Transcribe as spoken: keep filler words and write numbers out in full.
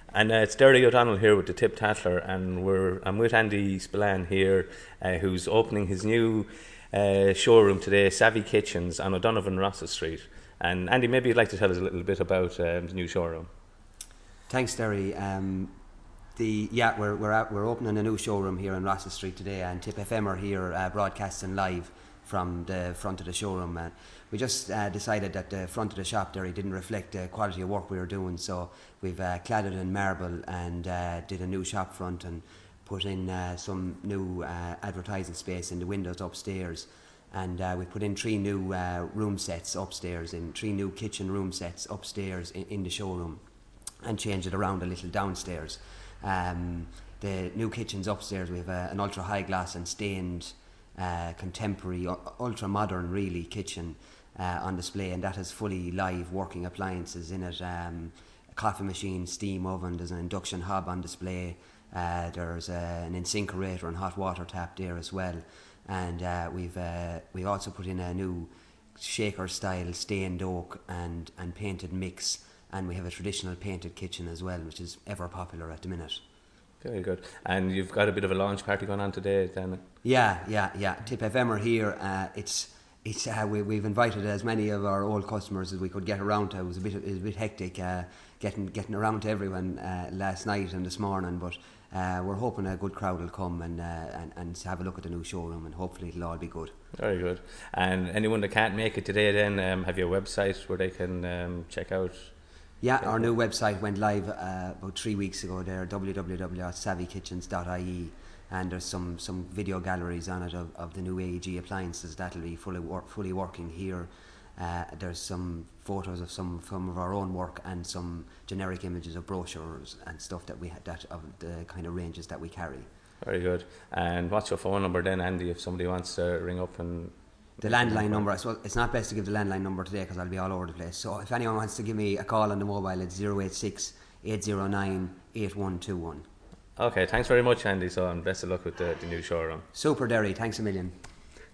And uh, it's Derry O'Donnell here with the Tip Tatler, and we're I'm with Andy Spillane here, uh, who's opening his new uh, showroom today, Savvy Kitchens, on O'Donovan Ross's Street. And Andy, maybe you'd like to tell us a little bit about um, the new showroom. Thanks, Derry. Um, the yeah, we're we're out, we're opening a new showroom here on Ross's Street today, and Tip F M are here uh, broadcasting live from the front of the showroom. Uh, we just uh, decided that the front of the shop, Derry, didn't reflect the quality of work we were doing, so we've uh, clad it in marble and uh, did a new shop front and put in uh, some new uh, advertising space in the windows upstairs. And uh, we put in three new uh, room sets upstairs, in three new kitchen room sets upstairs in, in the showroom, and changed it around a little downstairs. Um, the new kitchens upstairs, we have a, an ultra high glass and stained uh, contemporary, ultra modern really kitchen uh, on display, and that has fully live working appliances in it. Um, a coffee machine, steam oven, there's an induction hob on display, uh, there's uh, an incinerator and hot water tap there as well. And uh, we've uh, we also put in a new shaker style stained oak and, and painted mix, and we have a traditional painted kitchen as well, which is ever popular at the minute. Very good. And you've got a bit of a launch party going on today, then? Yeah, yeah, yeah. Tip F M are here. Uh, it's it's uh, we, we've invited as many of our old customers as we could get around to. It was a bit it was a bit hectic uh, getting getting around to everyone uh, last night and this morning, but. Uh, we're hoping a good crowd will come and, uh, and and have a look at the new showroom, and hopefully it'll all be good. Very good. And anyone that can't make it today, then um, have you a website where they can um, check out? Yeah, our new website went live uh, about three weeks ago there, w w w dot savvy kitchens dot i e, and there's some, some video galleries on it of, of the new A E G appliances that'll be fully wor- fully working here. Uh, there's some photos of some, some of our own work and some generic images of brochures and stuff that we had, that of the kind of ranges that we carry. Very good. And what's your phone number then, Andy, if somebody wants to ring up? And the landline number, I suppose it's not best to give the landline number today because I'll be all over the place. So if anyone wants to give me a call on the mobile, it's zero eight six, eight zero nine, eight one two one. Okay, thanks very much, Andy. So, and best of luck with the, the new showroom. Super, Derry. Thanks a million.